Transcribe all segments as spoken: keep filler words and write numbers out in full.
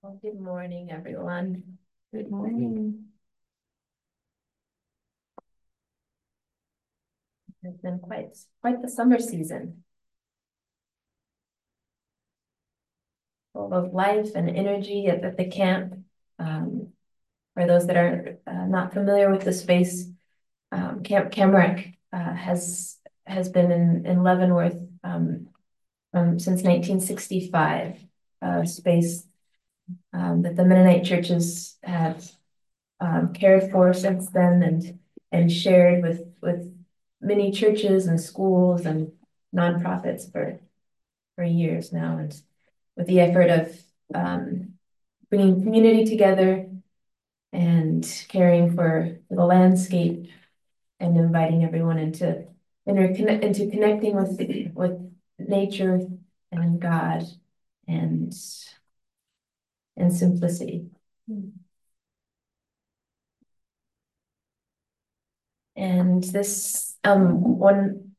Well, good morning, everyone. Good morning. It's been quite quite the summer season, full of life and energy at, at the camp. Um, for those that are uh, not familiar with the space, um, Camp Camrock uh, has has been in, in Leavenworth um, um, since nineteen sixty-five, a space um, that the Mennonite churches have um, cared for since then and and shared with with many churches and schools and nonprofits for for years now, and with the effort of um, bringing community together and caring for the landscape and inviting everyone into interconnect into connecting with with nature and God and and simplicity. And this um one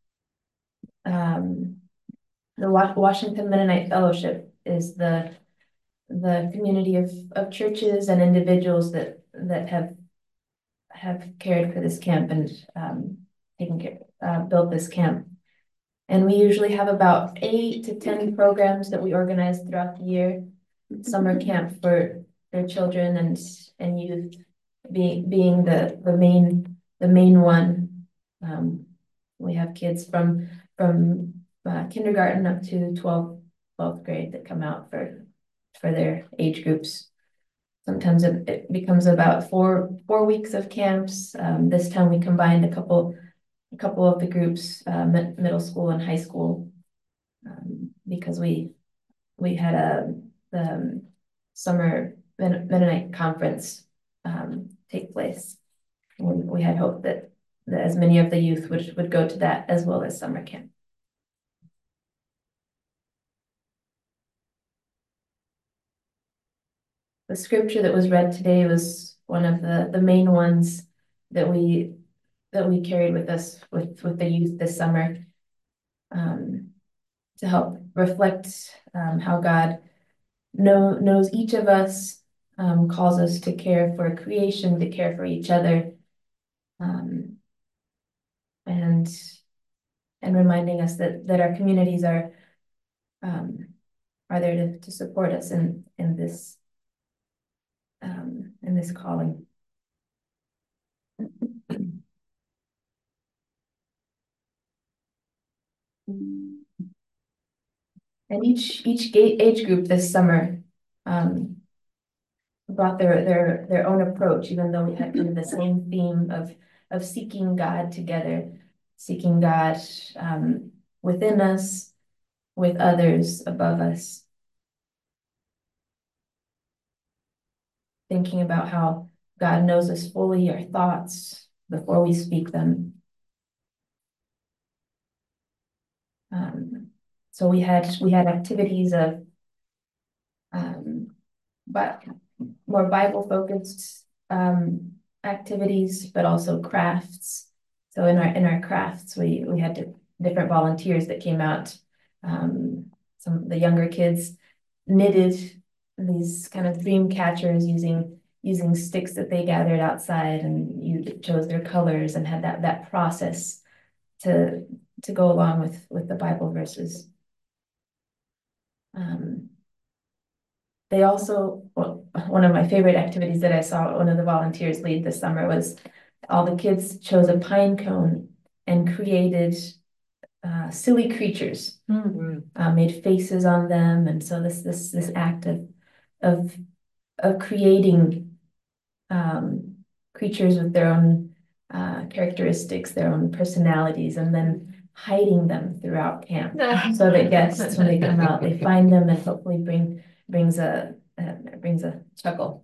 um the Washington Mennonite Fellowship is the the community of of churches and individuals that that have have cared for this camp and um taken care uh, built this camp. And we usually have about eight to ten programs that we organize throughout the year. Summer camp for their children and and youth being being the the main the main one. Um, we have kids from from uh, kindergarten up to twelfth twelfth grade that come out for for their age groups. Sometimes it, it becomes about four four weeks of camps. Um, this time we combined a couple a couple of the groups, uh, middle school and high school, um, because we we had a the um, summer Mennonite conference um, take place. We, we had hoped that, that as many of the youth would would go to that as well as summer camp. The scripture that was read today was one of the the main ones that we that we carried with us with with the youth this summer, um, to help reflect um, how God know, knows each of us, um, calls us to care for creation, to care for each other, um, and and reminding us that that our communities are um, are there to, to support us in in this um, in this calling. And each each age group this summer um, brought their their their own approach, even though we had kind of the same theme of of seeking God together, seeking God um, within us, with others above us, thinking about how God knows us fully, our thoughts before we speak them. Um, so we had we had activities of um, but more Bible focused um, activities, but also crafts. So in our in our crafts, we we had to, different volunteers that came out. Um, some of the younger kids knitted these kind of dream catchers using using sticks that they gathered outside, and you chose their colors and had that that process to to go along with with the Bible verses. Um, they also, well, one of my favorite activities that I saw one of the volunteers lead this summer was all the kids chose a pine cone and created uh, silly creatures, mm-hmm. uh, made faces on them, and so this this this act of of of creating um, creatures with their own uh, characteristics, their own personalities, and then hiding them throughout camp so that guests, when they come out, they find them and hopefully bring brings a uh, brings a chuckle.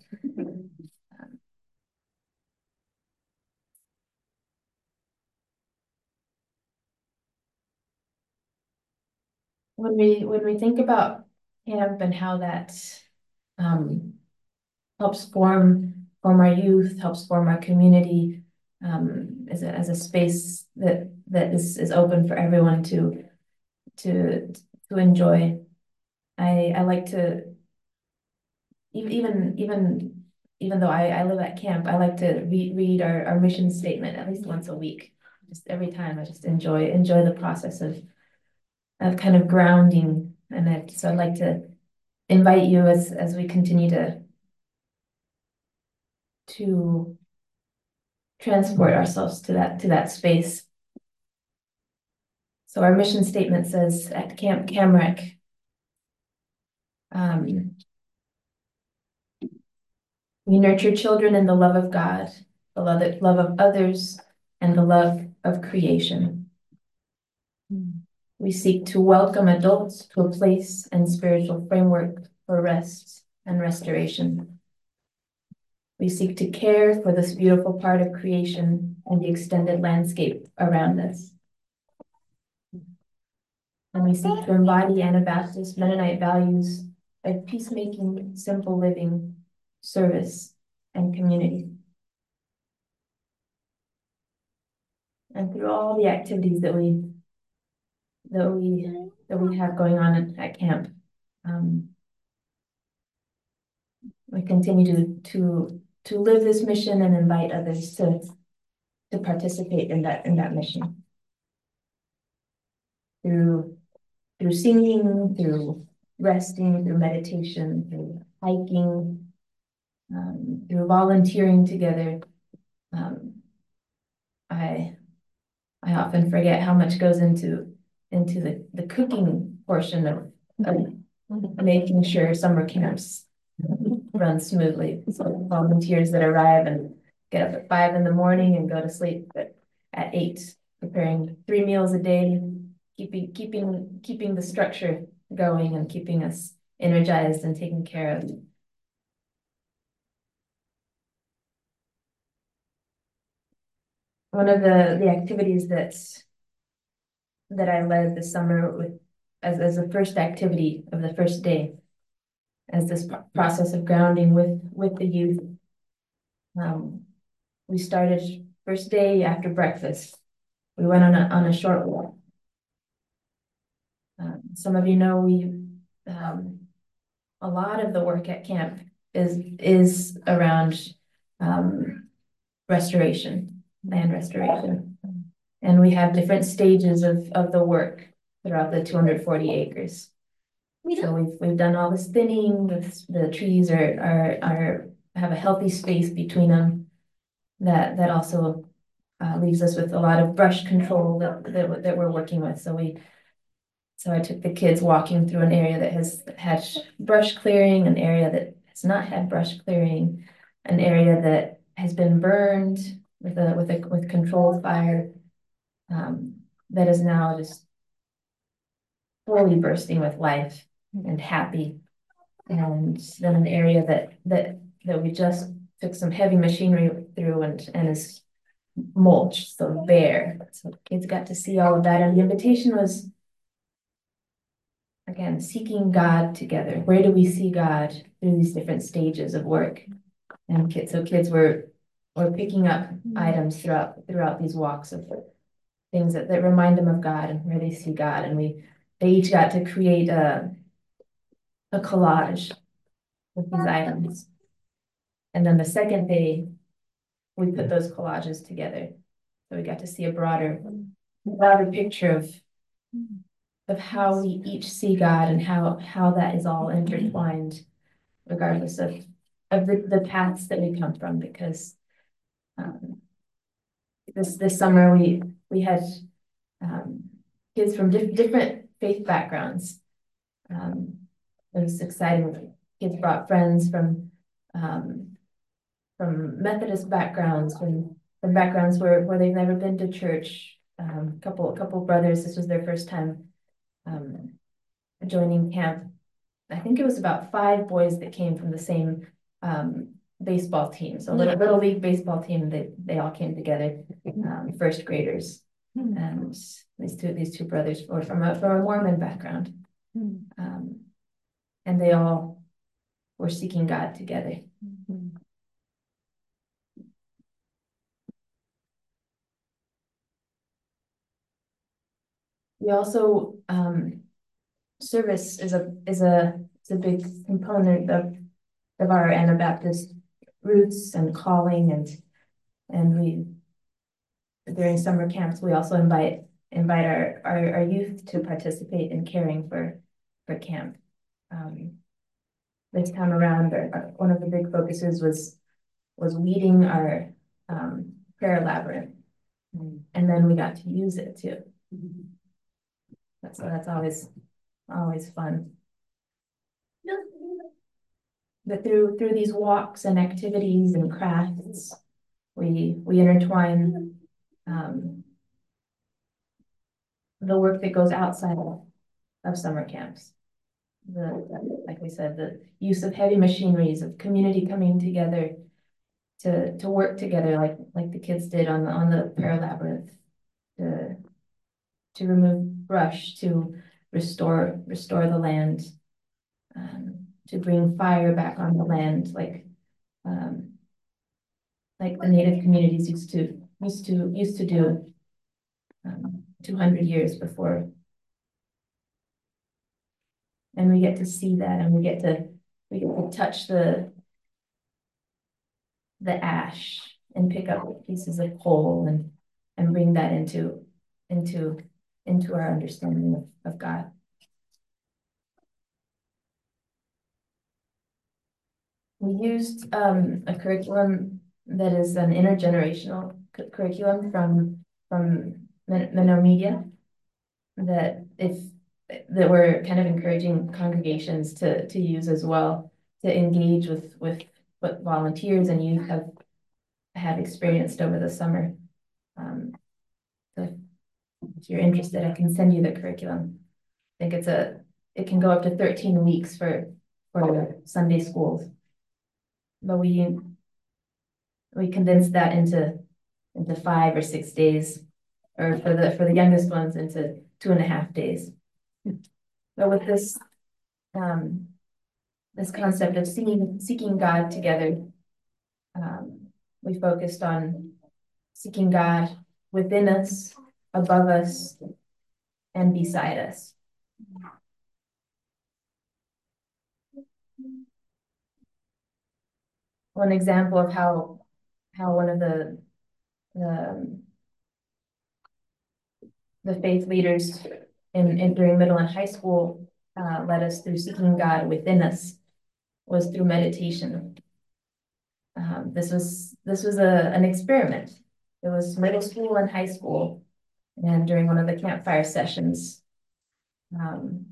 When we when we think about camp and how that um, helps form form our youth, helps form our community, um, as a as a space that that is is open for everyone to to to enjoy. I I like to even, even, even though I, I live at camp, I like to read, read our, our mission statement at least once a week. Just every time I just enjoy, enjoy the process of, of kind of grounding. And I, so I'd like to invite you as, as we continue to, to transport ourselves to that, to that space. So our mission statement says at Camp Camrec, um, we nurture children in the love of God, the love, love of others, and the love of creation. We seek to welcome adults to a place and spiritual framework for rest and restoration. We seek to care for this beautiful part of creation and the extended landscape around us. And we seek to embody Anabaptist Mennonite values of peacemaking, simple living, service, and community. And through all the activities that we that we that we have going on at, at camp, um, we continue to to to live this mission and invite others to to participate in that in that mission through through singing, through resting, through meditation, through hiking, um, through volunteering together. Um, I I often forget how much goes into into the, the cooking portion of, of making sure summer camps run smoothly. So volunteers that arrive and get up at five in the morning and go to sleep at, at eight, preparing three meals a day, keeping keeping keeping the structure going and keeping us energized and taken care of. One of the, the activities that's that I led this summer with as, as the first activity of the first day, as this process of grounding with, with the youth. Um, we started first day after breakfast. We went on a, on a short walk. Um, some of you know we, um, a lot of the work at camp is, is around um, restoration, land restoration. And we have different stages of, of the work throughout the two hundred forty acres. So we've we've done all this thinning. The, the trees are are are have a healthy space between them. That that also uh, leaves us with a lot of brush control that, that that we're working with. So we so I took the kids walking through an area that has had brush clearing, an area that has not had brush clearing, an area that has been burned with a with a with controlled fire. Um, that is now just fully bursting with life and happy. And then an area that that that we just took some heavy machinery through and and is mulched, so bare. So kids got to see all of that. And the invitation was, again, seeking God together. Where do we see God through these different stages of work? And kids, so kids were were picking up items throughout throughout these walks of things that, that remind them of God and where they see God. And we they each got to create a, a collage with these items. And then the second day, we put those collages together. So we got to see a broader, broader picture of, of how we each see God and how, how that is all intertwined, regardless of, of the, the paths that we come from. Because um, this this summer we we had um, kids from diff different faith backgrounds. Um, it was exciting. Kids brought friends from um, from Methodist backgrounds, from, from backgrounds where, where they've never been to church. Um, a couple, a couple brothers, this was their first time um, joining camp. I think it was about five boys that came from the same um, baseball team. So little, little league baseball team, they, they all came together, um, first graders. And these two, these two brothers were from a, from a Mormon background. Um, and they all were seeking God together. We also, um, service is a is a is a big component of of our Anabaptist roots and calling, and and we during summer camps we also invite invite our our, our youth to participate in caring for for camp. Um, this time around, our, our, one of the big focuses was was weeding our um, prayer labyrinth, mm. and then we got to use it too. Mm-hmm. That's so that's always always fun. But through through these walks and activities and crafts, we we intertwine um, the work that goes outside of, of summer camps. The like we said, the use of heavy machineries, of community coming together to to work together, like like the kids did on the on the prayer labyrinth, to to remove brush, to restore restore the land. Um, to bring fire back on the land, like um, like the Native communities used to used to used to do um, two hundred years before. And we get to see that, and we get to we get to touch the the ash and pick up pieces of coal and and bring that into into into our understanding of, of God. We used um, a curriculum that is an intergenerational cu curriculum from from Minnow Media, that if that we're kind of encouraging congregations to to use as well, to engage with with what volunteers and youth have have experienced over the summer. Um, so if you're interested, I can send you the curriculum. I think it's a it can go up to thirteen weeks for for Sunday schools. But we we condensed that into into five or six days, or for the for the youngest ones into two and a half days. But with this um, this concept of seeking seeking God together, um, we focused on seeking God within us, above us, and beside us. One example of how how one of the the, the faith leaders in, in during middle and high school uh, led us through seeking God within us was through meditation. Um, this was this was a an experiment. It was middle school and high school, and during one of the campfire sessions, um,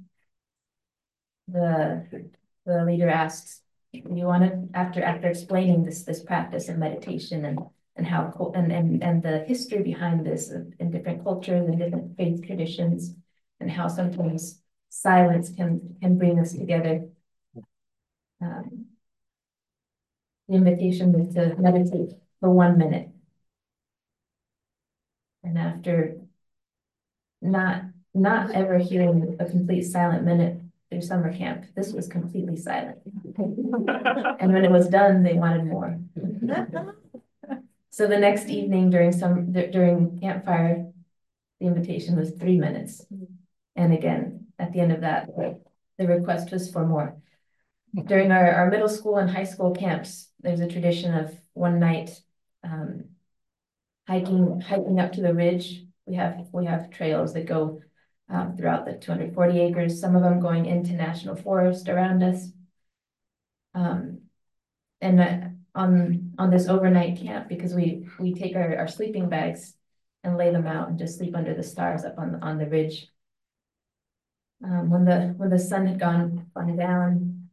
the the leader asked, "You want to?" After after explaining this this practice of meditation and and how and and and the history behind this in different cultures and different faith traditions, and how sometimes silence can can bring us together. Um, the invitation was to meditate for one minute. And after not not ever hearing a complete silent minute through summer camp, this was completely silent. And when it was done, they wanted more. So the next evening during some during campfire, the invitation was three minutes. And again, at the end of that, the request was for more. During our, our middle school and high school camps, there's a tradition of one night um, hiking hiking up to the ridge. We have we have trails that go um, throughout the two hundred forty acres, some of them going into national forest around us. Um, and uh, on on this overnight camp, because we we take our, our sleeping bags and lay them out and just sleep under the stars up on the, on the ridge. Um, when the when the sun had gone gone down,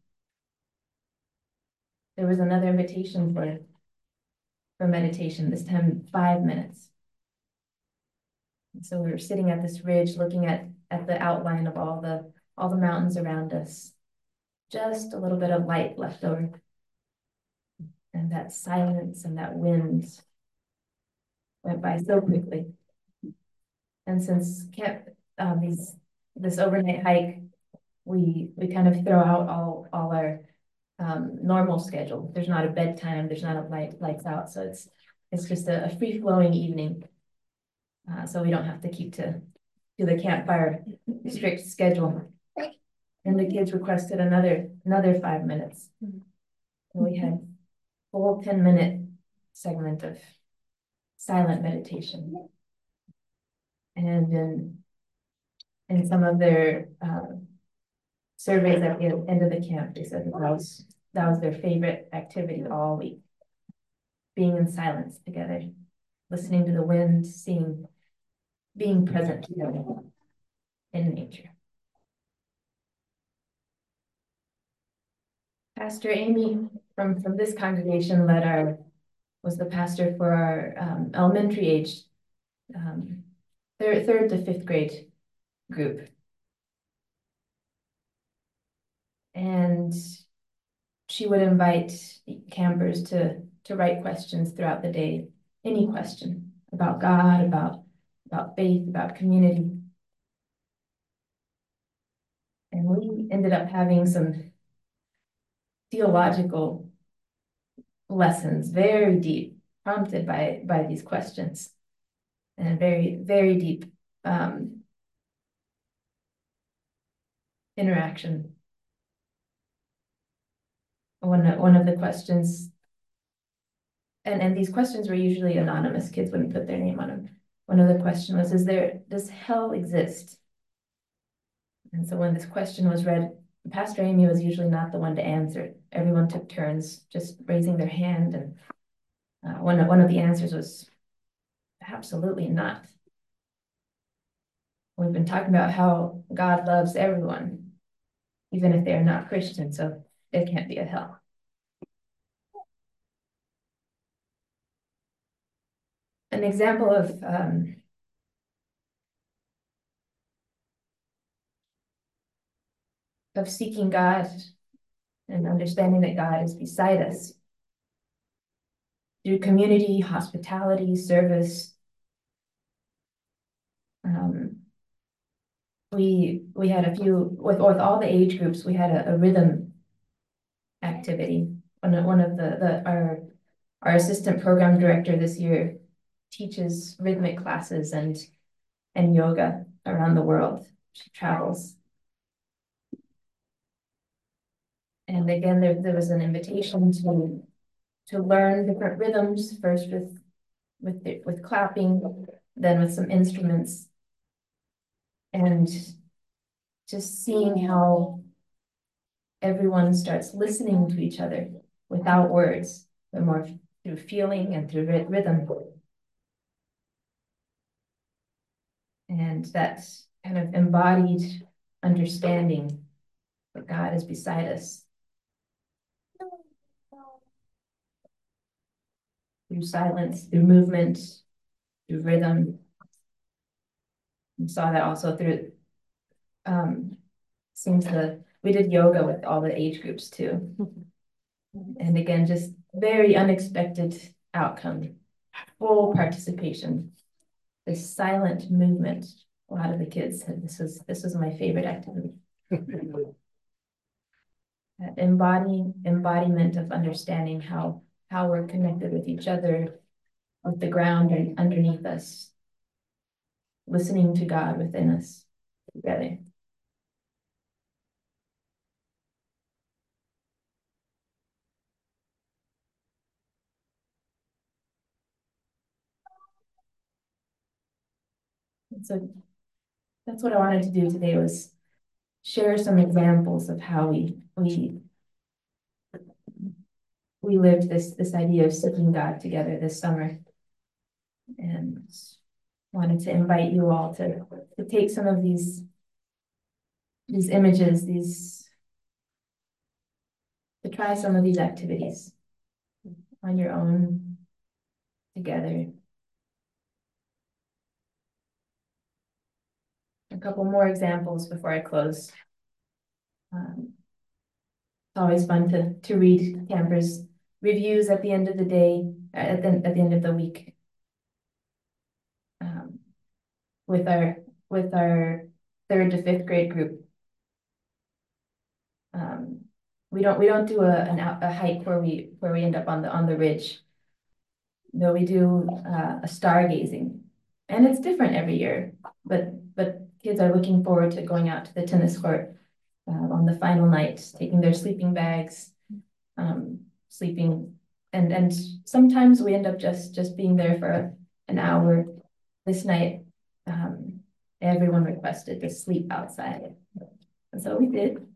there was another invitation for for meditation. This time, five minutes. And so we were sitting at this ridge, looking at at the outline of all the all the mountains around us. Just a little bit of light left over, and that silence and that wind went by so quickly. And since camp um, these this overnight hike, we we kind of throw out all all our um, normal schedule. There's not a bedtime. There's not a light lights out. So it's it's just a, a free flowing evening. Uh, so we don't have to keep to to the campfire strict schedule. And the kids requested another another five minutes. We had a full ten minute segment of silent meditation. And in, in some of their uh, surveys at the end of the camp, they said that was, that was their favorite activity all week. Being in silence together, listening to the wind, seeing, being present together in nature. Pastor Amy from, from this congregation led our, was the pastor for our um, elementary age, um, third, third to fifth grade group. And she would invite campers to, to write questions throughout the day, any question about God, about, about faith, about community. And we ended up having some theological lessons, very deep, prompted by, by these questions, and very, very deep um, interaction. One, one of the questions, and, and these questions were usually anonymous, kids wouldn't put their name on them. One of the questions was, is there, does hell exist? And so when this question was read, Pastor Amy was usually not the one to answer. Everyone took turns just raising their hand, and uh, one, of, one of the answers was, absolutely not. We've been talking about how God loves everyone, even if they are not Christian, so it can't be a hell. An example of um, of seeking God and understanding that God is beside us through community, hospitality, service. Um, we we had a few with with all the age groups. We had a, a rhythm activity. One of, one of the the our our assistant program director this year teaches rhythmic classes and and yoga around the world. She travels. And again, there, there was an invitation to to learn different rhythms, first with with the, with clapping, then with some instruments, and just seeing how everyone starts listening to each other without words, but more through feeling and through rhythm. And that kind of embodied understanding that God is beside us. Through silence, through movement, through rhythm. We saw that also through, um, seems the, we did yoga with all the age groups too. And again, just very unexpected outcome, full participation, this silent movement. A lot of the kids said this was, this was my favorite activity. That embodying, embodiment of understanding how, how we're connected with each other, with the ground and underneath us, listening to God within us together. And so that's what I wanted to do today, was share some examples of how we we we lived this this idea of seeking God together this summer, and wanted to invite you all to to take some of these these images, these to try some of these activities on your own together. A couple more examples before I close. Um, it's always fun to to read campers' reviews at the end of the day, at the at the end of the week. Um, with our with our third to fifth grade group. Um, we don't we don't do a an out, a hike where we where we end up on the on the ridge. No, we do uh, a stargazing, and it's different every year. But but kids are looking forward to going out to the tennis court uh, on the final night, taking their sleeping bags, um, sleeping. And, and sometimes we end up just, just being there for an hour. This night, um, everyone requested to sleep outside. And so we did.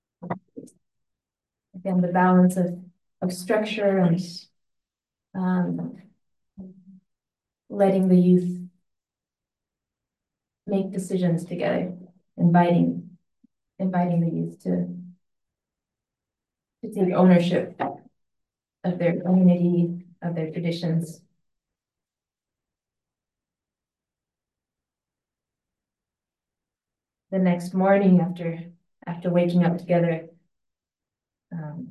Again, the balance of, of structure and um, letting the youth make decisions together, inviting, inviting the youth to, to take ownership of their community, of their traditions. The next morning after, after waking up together, um,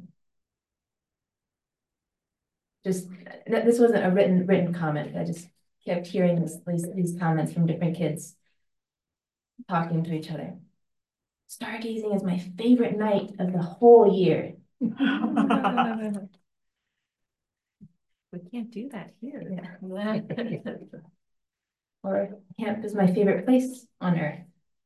just, this wasn't a written, written comment, I just kept hearing this, these, these comments from different kids talking to each other. Stargazing is my favorite night of the whole year. We can't do that here. Yeah. Or camp is my favorite place on earth.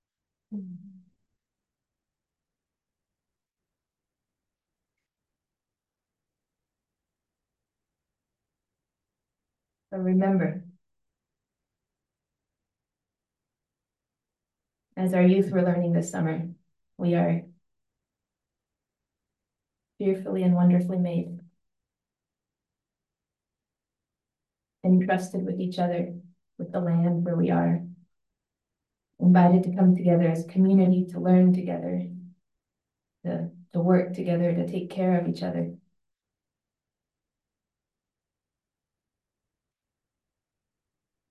But remember, as our youth were learning this summer, we are fearfully and wonderfully made, entrusted with each other, with the land where we are, invited to come together as a community to learn together, to, to work together, to take care of each other.